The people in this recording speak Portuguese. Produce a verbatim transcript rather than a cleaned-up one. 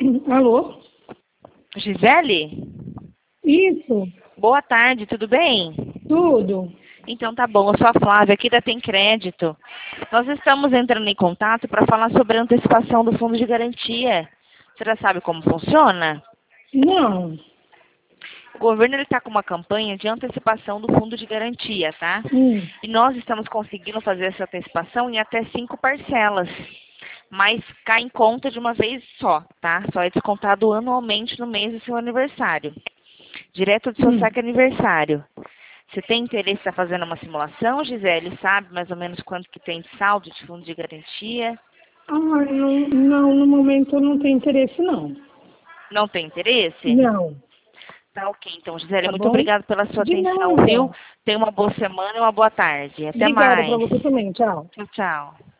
Alô? Gisele? Isso, Boa tarde, tudo bem? tudo. Então tá bom, eu sou a Flávia aqui da Tem Crédito. Nós estamos entrando em contato para falar sobre a antecipação do fundo de garantia. Você já sabe como funciona? Não. O governo está com uma campanha de antecipação do fundo de garantia, tá? Hum. E nós estamos conseguindo fazer essa antecipação em até cinco parcelas. Mas cai em conta de uma vez só, tá? Só é descontado anualmente no mês do seu aniversário. Direto do seu Hum. saque aniversário. Você tem interesse em estar fazendo uma simulação, Gisele? Sabe mais ou menos quanto que tem de saldo de fundo de garantia? Ah, não, não, no momento eu não tenho interesse, não. Não tem interesse? Não. Tá ok, então, Gisele, Tá muito bom? obrigada pela sua De atenção, viu? nada. Tenha uma boa semana e uma boa tarde. Até Obrigada pra mais. você também. Tchau. Tchau, tchau.